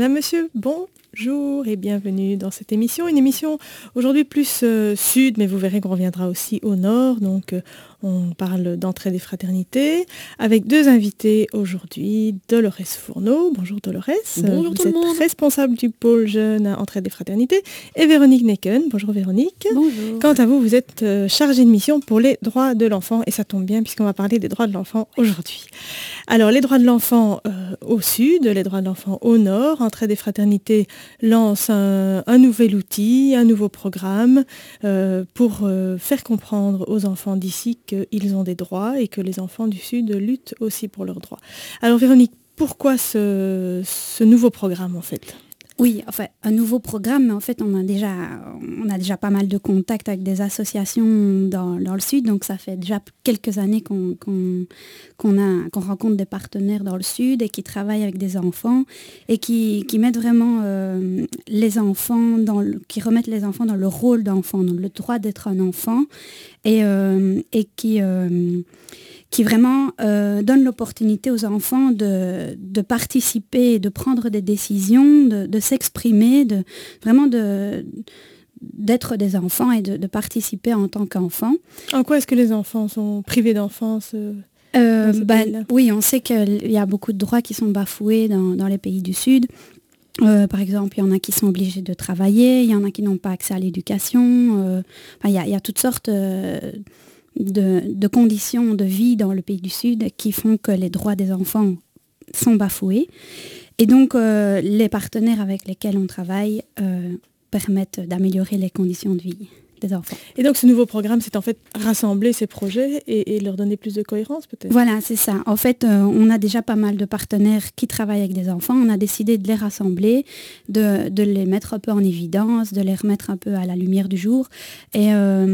Madame, Monsieur, bonjour et bienvenue dans cette émission. Une émission aujourd'hui plus sud, mais vous verrez qu'on reviendra aussi au nord. Donc on parle d'entraide et fraternité avec deux invités aujourd'hui. Dolores Fourneau. Bonjour Dolores. Bonjour tout le monde. Vous êtes responsable du pôle jeune à entraide et fraternité. Et Véronique Necken. Bonjour Véronique. Bonjour. Quant à vous, vous êtes chargée de mission pour les droits de l'enfant. Et ça tombe bien puisqu'on va parler des droits de l'enfant aujourd'hui. Alors les droits de l'enfant au sud, les droits de l'enfant au nord. Entraide et fraternité lance un nouvel outil, un nouveau programme pour faire comprendre aux enfants d'ici qu'ils ont des droits et que les enfants du Sud luttent aussi pour leurs droits. Alors Véronique, pourquoi ce nouveau programme en fait ? Oui, enfin, un nouveau programme, mais en fait, on a déjà pas mal de contacts avec des associations dans le Sud, donc ça fait déjà quelques années qu'on rencontre des partenaires dans le Sud et qui travaillent avec des enfants et qui mettent vraiment les enfants, qui remettent les enfants dans le rôle d'enfant, dans le droit d'être un enfant et qui vraiment donne l'opportunité aux enfants de participer, de prendre des décisions, de s'exprimer, d'être des enfants et de participer en tant qu'enfants. En quoi est-ce que les enfants sont privés d'enfance oui, on sait qu'il y a beaucoup de droits qui sont bafoués dans les pays du Sud. Par exemple, il y en a qui sont obligés de travailler, il y en a qui n'ont pas accès à l'éducation. Il y a toutes sortes de conditions de vie dans le pays du Sud qui font que les droits des enfants sont bafoués. Et donc, les partenaires avec lesquels on travaille permettent d'améliorer les conditions de vie des enfants. Et donc, ce nouveau programme, c'est en fait rassembler ces projets et leur donner plus de cohérence, peut-être ? Voilà, c'est ça. En fait, on a déjà pas mal de partenaires qui travaillent avec des enfants. On a décidé de les rassembler, de les mettre un peu en évidence, de les remettre un peu à la lumière du jour et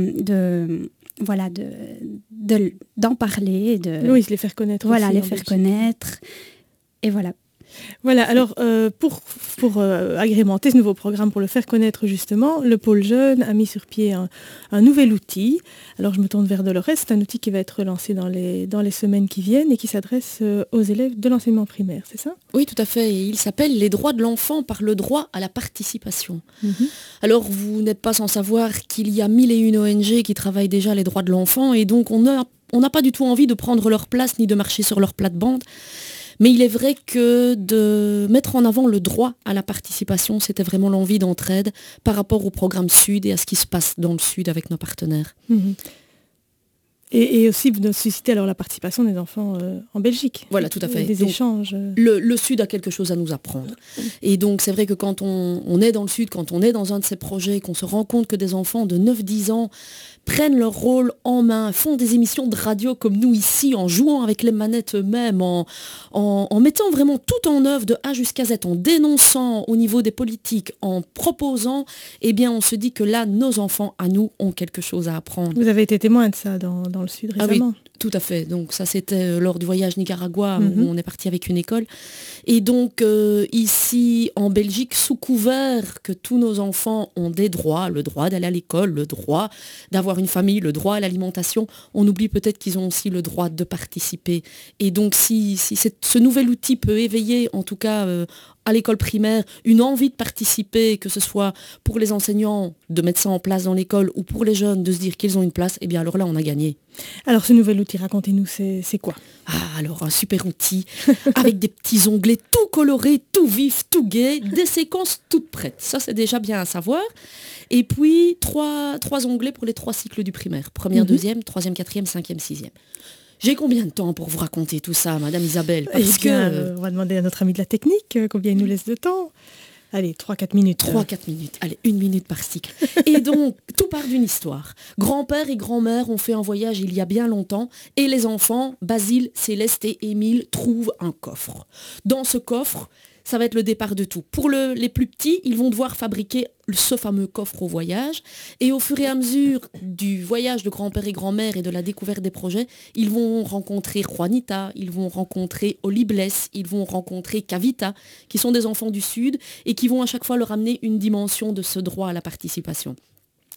d'en parler. Oui, les faire connaître. Voilà, aussi, les faire connaître. Et voilà. Voilà, alors pour agrémenter ce nouveau programme, pour le faire connaître justement, le pôle jeune a mis sur pied un nouvel outil. Alors je me tourne vers Dolores, c'est un outil qui va être lancé dans les semaines qui viennent et qui s'adresse aux élèves de l'enseignement primaire, c'est ça ? Oui, tout à fait. Et il s'appelle les droits de l'enfant par le droit à la participation. Mm-hmm. Alors vous n'êtes pas sans savoir qu'il y a 1001 ONG qui travaillent déjà les droits de l'enfant et donc on n'a pas du tout envie de prendre leur place ni de marcher sur leur plate-bande. Mais il est vrai que de mettre en avant le droit à la participation, c'était vraiment l'envie d'entraide par rapport au programme Sud et à ce qui se passe dans le Sud avec nos partenaires. Mm-hmm. Et aussi de susciter alors la participation des enfants en Belgique. Voilà, tout à fait. Des donc, échanges. Le Sud a quelque chose à nous apprendre. Et donc c'est vrai que quand on est dans le Sud, quand on est dans un de ces projets, qu'on se rend compte que des enfants de 9-10 ans prennent leur rôle en main, font des émissions de radio comme nous ici, en jouant avec les manettes eux-mêmes, en mettant vraiment tout en œuvre de A jusqu'à Z, en dénonçant au niveau des politiques, en proposant, eh bien on se dit que là, nos enfants, à nous, ont quelque chose à apprendre. Vous avez été témoin de ça dans le Sud récemment. Ah oui, tout à fait. Donc ça, c'était lors du voyage Nicaragua où on est parti avec une école. Et donc ici, en Belgique, sous couvert que tous nos enfants ont des droits, le droit d'aller à l'école, le droit d'avoir une famille, le droit à l'alimentation, on oublie peut-être qu'ils ont aussi le droit de participer. Et donc si ce nouvel outil peut éveiller, en tout cas à l'école primaire, une envie de participer, que ce soit pour les enseignants de mettre ça en place dans l'école ou pour les jeunes de se dire qu'ils ont une place, eh bien alors là, on a gagné. Alors ce nouvel outil, racontez-nous, c'est quoi ? Alors un super outil avec des petits onglets tout colorés, tout vifs, tout gais, des séquences toutes prêtes. Ça, c'est déjà bien à savoir. Et puis, trois onglets pour les 3 cycles du primaire. Première, deuxième, troisième, quatrième, cinquième, sixième. J'ai combien de temps pour vous raconter tout ça, Madame Isabelle ? Parce que on va demander à notre ami de la technique combien il nous laisse de temps. Allez, 3-4 minutes. 3-4 minutes. Allez, 1 minute par cycle. Et donc, tout part d'une histoire. Grand-père et grand-mère ont fait un voyage il y a bien longtemps et les enfants, Basile, Céleste et Émile, trouvent un coffre. Dans ce coffre, ça va être le départ de tout. Pour les plus petits, ils vont devoir fabriquer ce fameux coffre au voyage. Et au fur et à mesure du voyage de grand-père et grand-mère et de la découverte des projets, ils vont rencontrer Juanita, ils vont rencontrer Olibles, ils vont rencontrer Kavita, qui sont des enfants du Sud et qui vont à chaque fois leur amener une dimension de ce droit à la participation.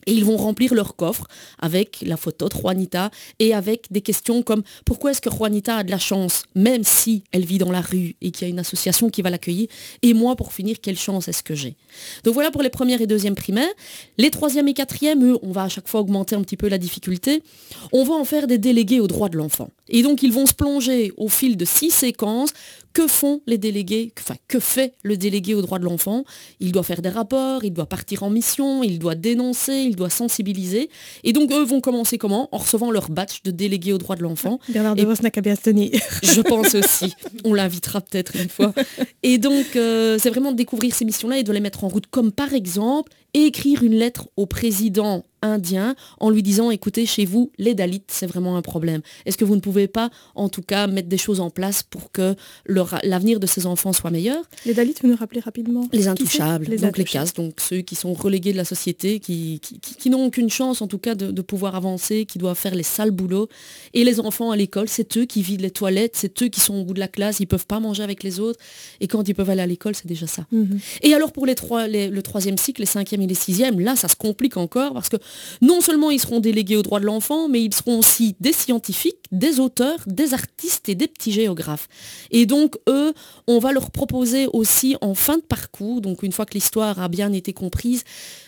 Et ils vont remplir leur coffre avec la photo de Juanita et avec des questions comme pourquoi est-ce que Juanita a de la chance, même si elle vit dans la rue et qu'il y a une association qui va l'accueillir. Et moi, pour finir, quelle chance est-ce que j'ai? Donc voilà pour les premières et deuxièmes primaires. Les troisièmes et quatrièmes, eux, on va à chaque fois augmenter un petit peu la difficulté. On va en faire des délégués aux droits de l'enfant. Et donc, ils vont se plonger au fil de 6 séquences. Que font les délégués, enfin, que fait le délégué aux droits de l'enfant? Il doit faire des rapports, il doit partir en mission, il doit dénoncer, il doit sensibiliser. Et donc, eux vont commencer comment? En recevant leur badge de délégué aux droits de l'enfant. Bernard de Vos n'a qu'à bien se tenir. Je pense aussi. On l'invitera peut-être une fois. Et donc, c'est vraiment de découvrir ces missions-là et de les mettre en route. Comme par exemple, écrire une lettre au président indien en lui disant, écoutez, chez vous, les Dalits, c'est vraiment un problème. Est-ce que vous ne pouvez pas, en tout cas, mettre des choses en place pour que l'avenir de ces enfants soit meilleur? Les Dalits, vous nous rappelez rapidement? Les intouchables, les castes, donc ceux qui sont relégués de la société, qui n'ont aucune chance, en tout cas, de pouvoir avancer, qui doivent faire les sales boulots. Et les enfants à l'école, c'est eux qui vident les toilettes, c'est eux qui sont au bout de la classe, ils ne peuvent pas manger avec les autres. Et quand ils peuvent aller à l'école, c'est déjà ça. Mm-hmm. Et alors, pour le troisième cycle, les cinquièmes et les sixièmes, là, ça se complique encore parce que non seulement ils seront délégués aux droits de l'enfant, mais ils seront aussi des scientifiques, des auteurs, des artistes et des petits géographes. Et donc, eux, on va leur proposer aussi en fin de parcours, donc une fois que l'histoire a bien été comprise,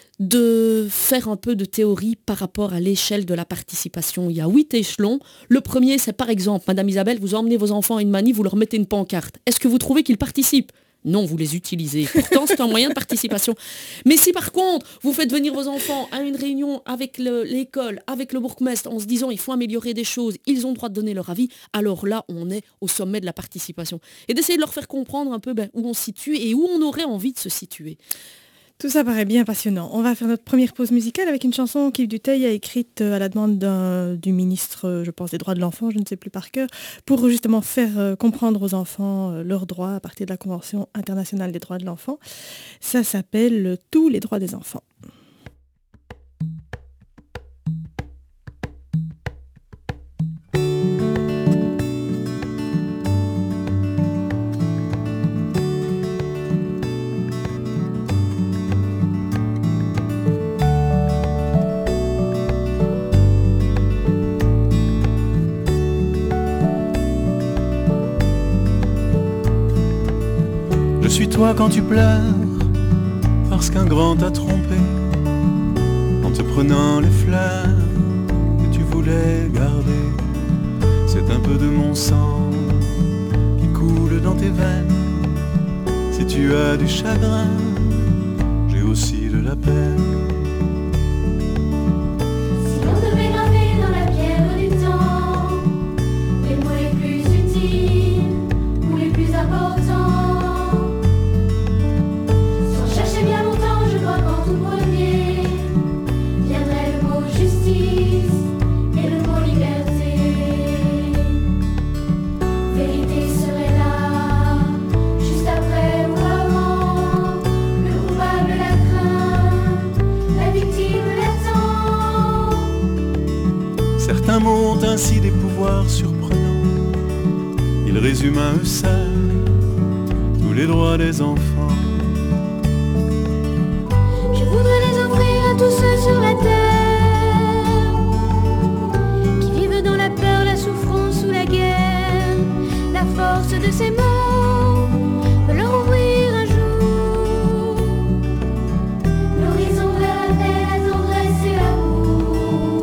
de faire un peu de théorie par rapport à l'échelle de la participation. Il y a 8 échelons. Le premier, c'est par exemple, Madame Isabelle, vous emmenez vos enfants à une manif, vous leur mettez une pancarte. Est-ce que vous trouvez qu'ils participent? Non, vous les utilisez. Pourtant, c'est un moyen de participation. Mais si par contre, vous faites venir vos enfants à une réunion avec l'école, avec le bourgmestre, en se disant il faut améliorer des choses, ils ont le droit de donner leur avis, alors là, on est au sommet de la participation. Et d'essayer de leur faire comprendre un peu où on se situe et où on aurait envie de se situer. Tout ça paraît bien passionnant. On va faire notre première pause musicale avec une chanson qu'Yves Dutheil a écrite à la demande du ministre, je pense, des droits de l'enfant, je ne sais plus par cœur, pour justement faire comprendre aux enfants leurs droits à partir de la Convention internationale des droits de l'enfant. Ça s'appelle « Tous les droits des enfants ». Je suis toi quand tu pleures, parce qu'un grand t'a trompé, en te prenant les fleurs que tu voulais garder. C'est un peu de mon sang qui coule dans tes veines. Si tu as du chagrin, j'ai aussi de la peine. Si on devait graver dans la pierre du temps les mots les plus utiles ou les plus importants, Certains mots ont ainsi des pouvoirs surprenants. Ils résument à eux seuls tous les droits des enfants. Je voudrais les offrir à tous ceux sur la terre qui vivent dans la peur, la souffrance ou la guerre. La force de ces mots peut leur ouvrir un jour l'horizon vers la paix, la tendresse et l'amour.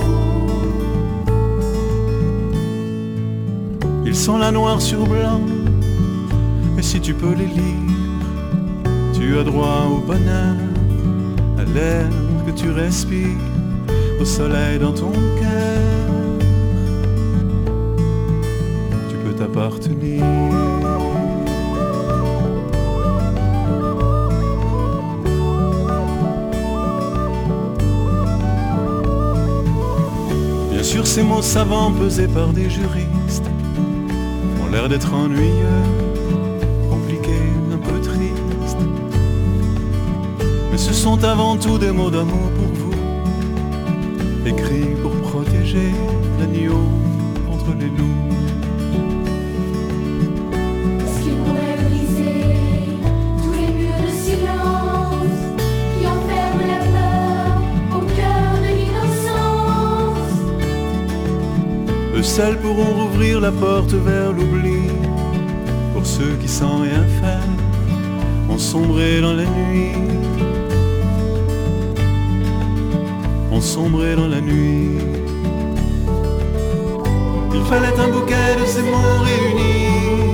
Ils sont là noir sur blanc, et si tu peux les lire, tu as droit au bonheur, à l'air que tu respires, au soleil dans ton cœur. Tu peux t'appartenir. Bien sûr, ces mots savants pesés par des juristes ont l'air d'être ennuyeux, compliqués, un peu tristes. Mais ce sont avant tout des mots d'amour pour vous, écrits pour protéger l'agneau contre les loups. Est-ce qu'il pourrait briser tous les murs de silence qui enferment la peur au cœur des seuls pourront rouvrir la porte vers l'oubli. Pour ceux qui sans rien faire ont sombré dans la nuit, ont sombré dans la nuit. Il fallait un bouquet de ces mots réunis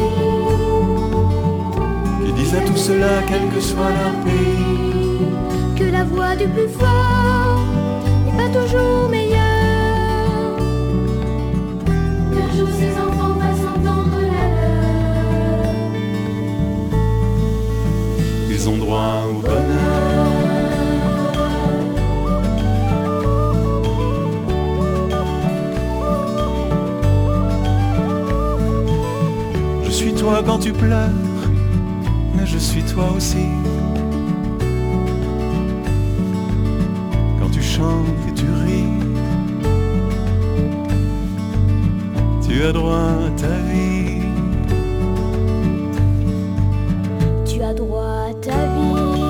qui disent à tout cela, quel que soit leur pays, que la voix du plus fort n'est pas toujours meilleure, qu'un jour ces enfants fassent entendre la leur. ils ont droit au bonheur. Je suis toi quand tu pleures, mais je suis toi aussi. Quand tu chantes et tu ris, tu as droit à ta vie. Tu as droit à ta vie.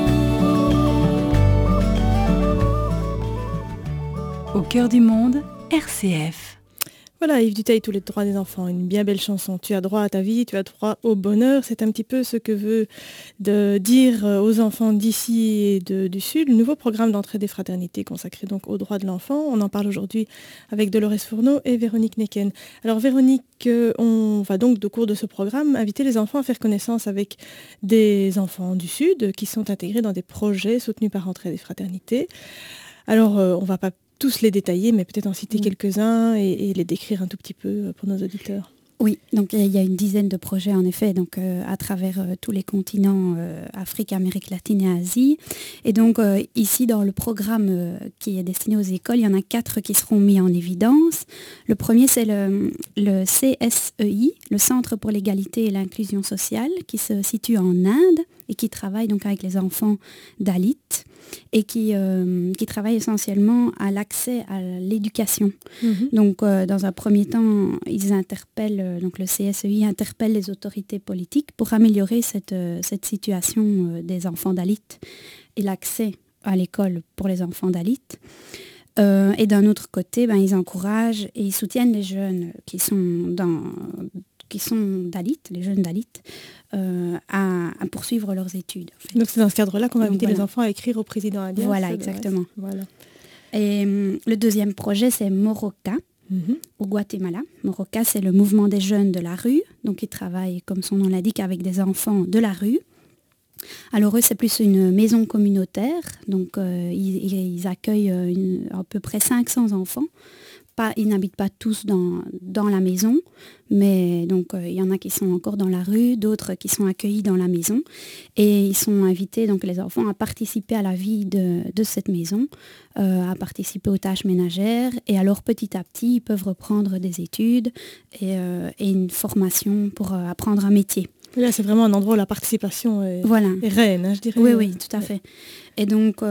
Au cœur du monde, RCF. Voilà, Yves Duteil, tous les droits des enfants, une bien belle chanson. Tu as droit à ta vie, tu as droit au bonheur. C'est un petit peu ce que veut dire aux enfants d'ici et du Sud le nouveau programme d'entrée des fraternités consacré donc aux droits de l'enfant. On en parle aujourd'hui avec Dolores Fourneau et Véronique Necken. Alors Véronique, on va donc au cours de ce programme inviter les enfants à faire connaissance avec des enfants du Sud qui sont intégrés dans des projets soutenus par Entrée des fraternités. Alors on ne va pas tous les détailler, mais peut-être en citer quelques-uns et les décrire un tout petit peu pour nos auditeurs. Oui, donc il y a une dizaine de projets en effet, donc à travers tous les continents, Afrique, Amérique latine et Asie. Et donc ici dans le programme qui est destiné aux écoles, il y en a 4 qui seront mis en évidence. Le premier c'est le CSEI, le Centre pour l'égalité et l'inclusion sociale, qui se situe en Inde et qui travaille donc avec les enfants Dalits et qui travaille essentiellement à l'accès à l'éducation. Donc dans un premier temps, ils interpellent, donc le CSEI interpelle les autorités politiques pour améliorer cette situation des enfants Dalits et l'accès à l'école pour les enfants Dalits. Et d'un autre côté, ils encouragent et ils soutiennent les jeunes qui sont Dalits, les jeunes Dalits, à poursuivre leurs études. En fait. Donc c'est dans ce cadre-là qu'on va inviter les enfants à écrire au président indien. Voilà, exactement. Voilà. Et le deuxième projet, c'est Moroka, au Guatemala. Moroka, c'est le mouvement des jeunes de la rue. Donc ils travaillent, comme son nom l'indique, avec des enfants de la rue. Alors eux, c'est plus une maison communautaire. Donc ils accueillent à peu près 500 enfants. Ils n'habitent pas tous dans la maison, mais donc il y en a qui sont encore dans la rue, d'autres qui sont accueillis dans la maison. Et ils sont invités, donc les enfants, à participer à la vie de cette maison, à participer aux tâches ménagères. Et alors petit à petit, ils peuvent reprendre des études et une formation pour apprendre un métier. Là, c'est vraiment un endroit où la participation est reine, je dirais. Oui, tout à fait. Et donc,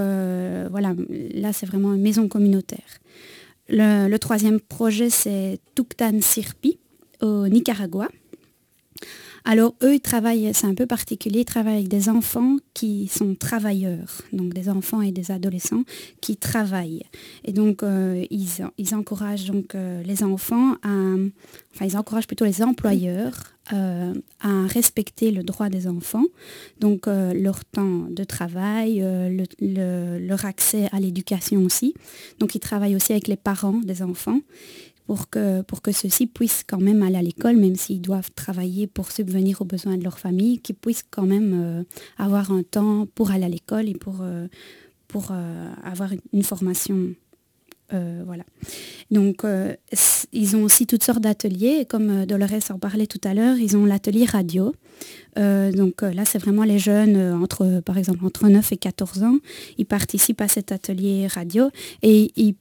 là, c'est vraiment une maison communautaire. Le troisième projet, c'est Tuctan Sirpi, au Nicaragua. Alors, eux, ils travaillent, c'est un peu particulier, ils travaillent avec des enfants qui sont travailleurs, donc des enfants et des adolescents qui travaillent. Et donc, ils encouragent donc, les enfants ils encouragent plutôt les employeurs à respecter le droit des enfants, donc leur temps de travail, leur accès à l'éducation aussi. Donc, ils travaillent aussi avec les parents des enfants pour que ceux-ci puissent quand même aller à l'école, même s'ils doivent travailler pour subvenir aux besoins de leur famille, qu'ils puissent quand même avoir un temps pour aller à l'école et pour avoir une formation. Voilà. Donc, ils ont aussi toutes sortes d'ateliers, et comme Dolores en parlait tout à l'heure, ils ont l'atelier radio. Donc là, c'est vraiment les jeunes, par exemple, entre 9 et 14 ans, ils participent à cet atelier radio et ils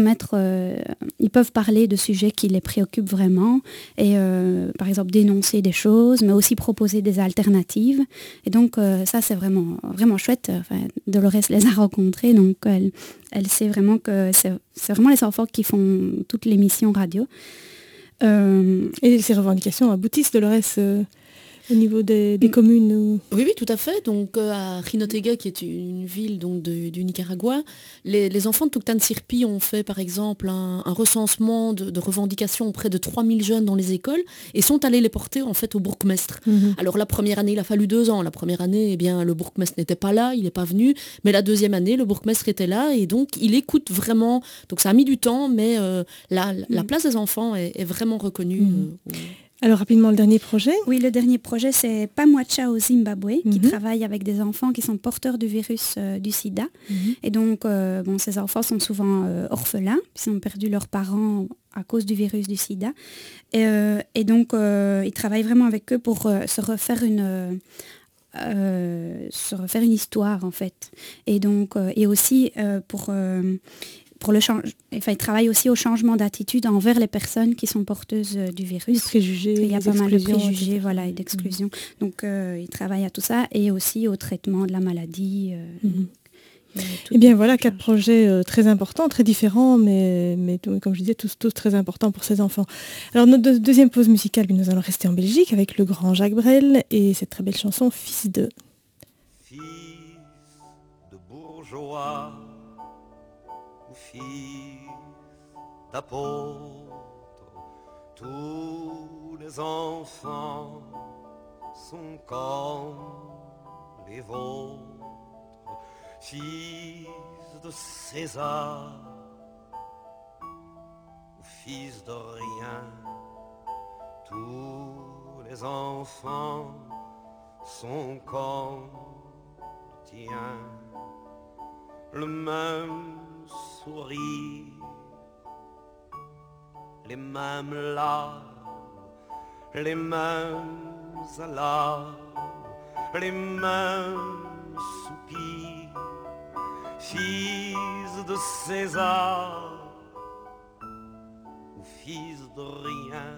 peuvent parler de sujets qui les préoccupent vraiment et, par exemple, dénoncer des choses, mais aussi proposer des alternatives. Et donc, ça, c'est vraiment, vraiment chouette. Dolores les a rencontrés, donc elle sait vraiment que c'est vraiment les enfants qui font toute l'émission radio. Et ces revendications aboutissent, Dolores, au niveau des communes Oui, tout à fait. Donc à Jinotega, qui est une ville donc, du Nicaragua, les enfants de Tuctan Sirpi ont fait par exemple un recensement de revendications auprès de 3000 jeunes dans les écoles et sont allés les porter en fait au bourgmestre. Alors la première année, il a fallu 2 ans. La première année, eh bien, le bourgmestre n'était pas là, il n'est pas venu. Mais la deuxième année, le bourgmestre était là et donc il écoute vraiment. Donc ça a mis du temps, mais la place des enfants est vraiment reconnue. Alors rapidement, le dernier projet. Oui, le dernier projet, c'est Pamwacha au Zimbabwe, qui travaille avec des enfants qui sont porteurs du virus du sida. Et donc, ces enfants sont souvent orphelins, ils ont perdu leurs parents à cause du virus du sida. Et donc, ils travaillent vraiment avec eux pour se refaire une histoire, en fait. Et donc, et aussi il travaille aussi au changement d'attitude envers les personnes qui sont porteuses du virus. Préjugés, il y a pas mal de préjugés et d'exclusions. Donc il travaille à tout ça et aussi au traitement de la maladie. Eh bien voilà, 4 projets très importants, très différents, mais comme je disais, tous très importants pour ces enfants. Alors notre deuxième pause musicale, nous allons rester en Belgique avec le grand Jacques Brel et cette très belle chanson Fils de... Fils de bourgeois, fils d'apôtres, tous les enfants sont comme les vôtres, fils de César ou fils de rien, tous les enfants sont comme le tien, le même sourire, les mêmes larmes, les mêmes alarmes, les mêmes soupirs, fils de César ou fils de rien,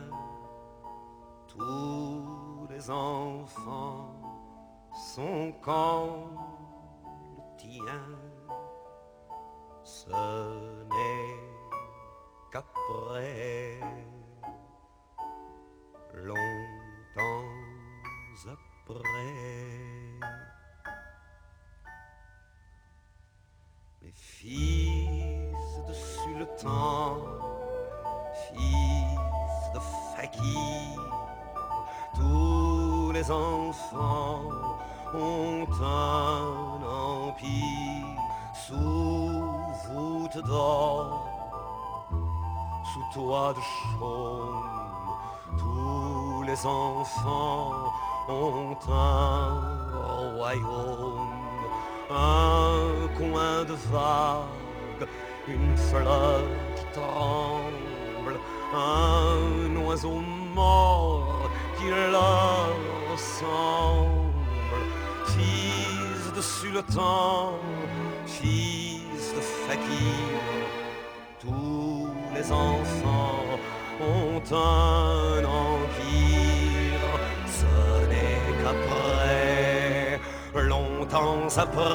tous les enfants sont comme le tien. Ce n'est qu'après, longtemps après, les fils de sultan, fils de fakir, tous les enfants ont un empire sous voûte d'or, sous toit de chaume, tous les enfants ont un royaume, un coin de vague, une fleur qui tremble, un oiseau mort qui leur ressemble, fils de sultan, fils de fakir, tous les enfants ont un empire. Ce n'est qu'après, longtemps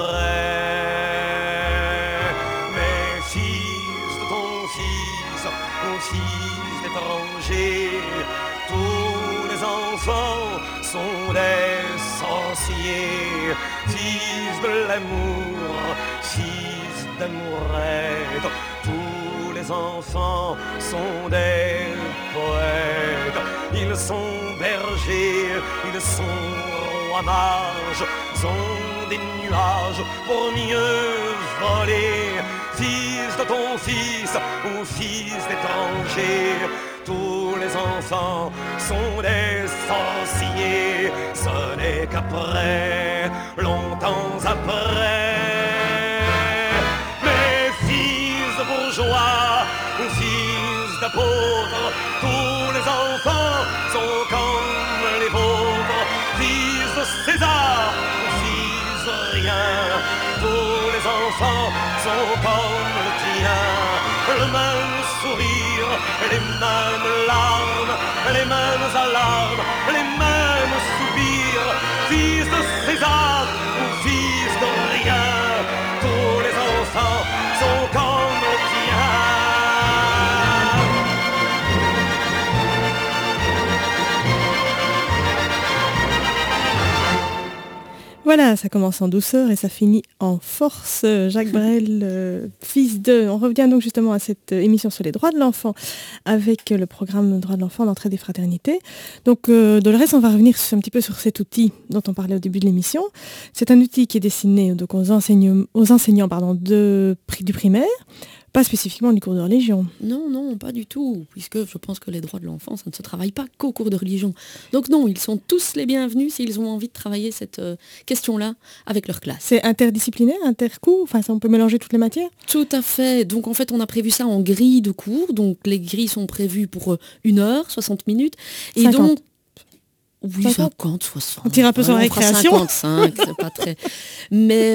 après, mais fils de ton fils, mon fils d'étranger, tous les enfants sont des sorciers, fils de l'amour, fils d'amourette, tous les enfants sont des poètes, ils sont bergers, ils sont rois mages, ils ont des nuages pour mieux voler, fils de ton fils ou fils d'étranger, tous les enfants sont des sorciers, ce n'est qu'après, longtemps après, mes fils de bourgeois ou fils d'apôtres, tous les enfants sont comme les vôtres, fils de César ou fils de rien, tous les enfants sont comme le tien, le même sourire, les mêmes larmes, les mêmes alarmes, les mêmes soupirs, fils de César ou fils de rien, tous les enfants sont comme le tien. Voilà, ça commence en douceur et ça finit en force. Jacques Brel, fils de... On revient donc justement à cette émission sur les droits de l'enfant avec le programme Droits de l'enfant d'entrée des fraternités. Donc, Dolores, on va revenir un petit peu sur cet outil dont on parlait au début de l'émission. C'est un outil qui est destiné donc, aux enseignants du primaire, pas spécifiquement du cours de religion. Non, pas du tout, puisque je pense que les droits de l'enfant, ça ne se travaille pas qu'au cours de religion. Donc non, ils sont tous les bienvenus s'ils ont envie de travailler cette question-là avec leur classe. C'est interdisciplinaire, intercours, enfin ça on peut mélanger toutes les matières? Tout à fait, donc en fait on a prévu ça en grille de cours, donc les grilles sont prévues pour 1 heure, 60 minutes, et 50. donc... Oui, 50, 60. On tire un peu sur la récréation. 55, c'est pas très... Mais...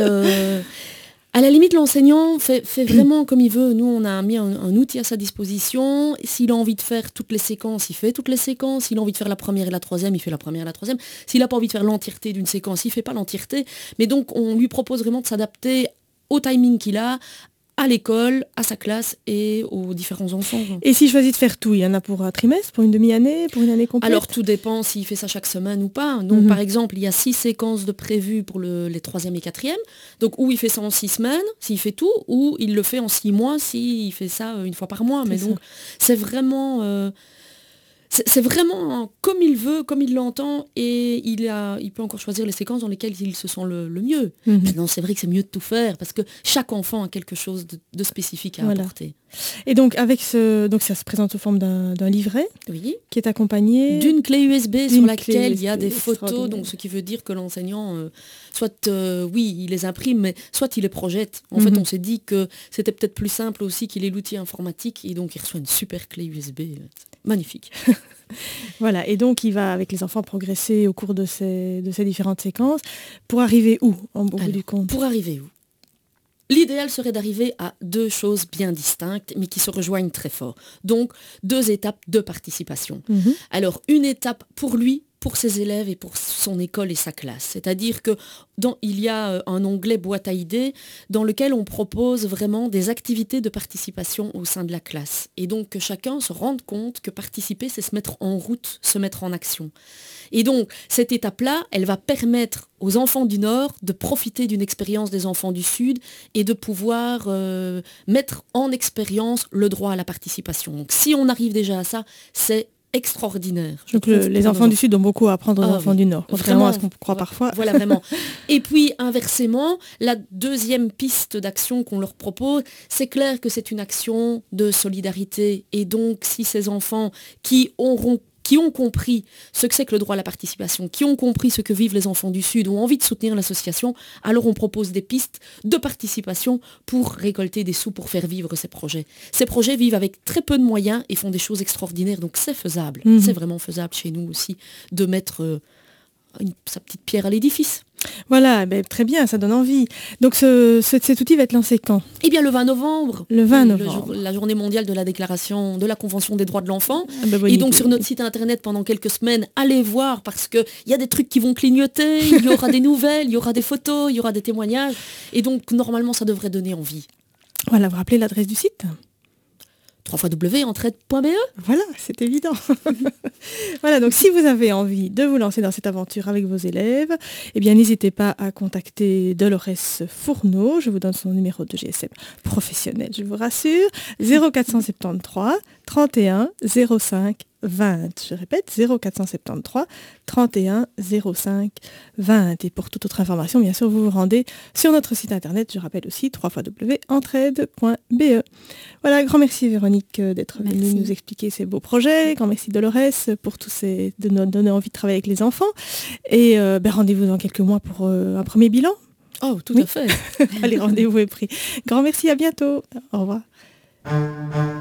à la limite, l'enseignant fait vraiment comme il veut. Nous, on a mis un outil à sa disposition. S'il a envie de faire toutes les séquences, il fait toutes les séquences. S'il a envie de faire la première et la troisième, il fait la première et la troisième. S'il n'a pas envie de faire l'entièreté d'une séquence, il ne fait pas l'entièreté. Mais donc, on lui propose vraiment de s'adapter au timing qu'il a, à l'école, à sa classe et aux différents enfants. Et s'il choisit de faire tout, il y en a pour un trimestre, pour une demi-année, pour une année complète? Alors tout dépend s'il fait ça chaque semaine ou pas. Donc par exemple, il y a 6 séquences de prévues pour les 3e et 4e. Donc ou il fait ça en 6 semaines, s'il fait tout, ou il le fait en 6 mois s'il fait ça une fois par mois. Mais donc c'est vraiment... c'est vraiment comme il veut, comme il l'entend, et il peut encore choisir les séquences dans lesquelles il se sent le mieux. Maintenant, c'est vrai que c'est mieux de tout faire, parce que chaque enfant a quelque chose de spécifique à apporter. Et donc, donc ça se présente sous forme d'un livret qui est accompagné d'une clé USB sur laquelle il y a des photos, donc ce qui veut dire que l'enseignant, soit, il les imprime, mais soit il les projette. En fait, on s'est dit que c'était peut-être plus simple aussi qu'il ait l'outil informatique, et donc il reçoit une super clé USB. Magnifique. Voilà, et donc il va avec les enfants progresser au cours de ces différentes séquences pour arriver où, en bout du compte? Pour arriver où? L'idéal serait d'arriver à 2 choses bien distinctes, mais qui se rejoignent très fort. Donc, 2 étapes de participation. Alors, une étape pour lui, pour ses élèves et pour son école et sa classe. C'est-à-dire que il y a un onglet boîte à idées dans lequel on propose vraiment des activités de participation au sein de la classe. Et donc que chacun se rende compte que participer, c'est se mettre en route, se mettre en action. Et donc cette étape-là, elle va permettre aux enfants du Nord de profiter d'une expérience des enfants du Sud et de pouvoir mettre en expérience le droit à la participation. Donc si on arrive déjà à ça, c'est extraordinaire. Donc les enfants du Sud ont beaucoup à apprendre aux enfants du Nord, contrairement à ce qu'on croit parfois. Voilà, vraiment. Et puis, inversement, la deuxième piste d'action qu'on leur propose, c'est clair que c'est une action de solidarité. Et donc, si ces enfants qui ont compris ce que c'est que le droit à la participation, qui ont compris ce que vivent les enfants du Sud, ont envie de soutenir l'association, alors on propose des pistes de participation pour récolter des sous pour faire vivre ces projets. Ces projets vivent avec très peu de moyens et font des choses extraordinaires, donc c'est faisable. C'est vraiment faisable chez nous aussi de mettre sa petite pierre à l'édifice. Voilà, très bien, ça donne envie. Donc cet outil va être lancé quand? Eh bien le 20 novembre. Le 20 novembre. La journée mondiale de la déclaration de la Convention des droits de l'enfant. Et donc sur notre site internet pendant quelques semaines, allez voir parce qu'il y a des trucs qui vont clignoter, il y aura des nouvelles, il y aura des photos, il y aura des témoignages. Et donc normalement ça devrait donner envie. Voilà, vous rappelez l'adresse du site? www.entraide.be. Voilà, c'est évident. Voilà, donc si vous avez envie de vous lancer dans cette aventure avec vos élèves, eh bien n'hésitez pas à contacter Dolores Fourneau. Je vous donne son numéro de GSM professionnel, je vous rassure. 0473 31 05 20. Je répète, 0473 31 05 20. Et pour toute autre information, bien sûr, vous vous rendez sur notre site internet. Je rappelle aussi www.entraide.be. Voilà, grand merci Véronique d'être venue nous expliquer ces beaux projets. Grand merci Dolores pour de nous donner envie de travailler avec les enfants. Et rendez-vous dans quelques mois pour un premier bilan. Oh, tout à fait. Allez, rendez-vous est pris. Grand merci, à bientôt. Au revoir.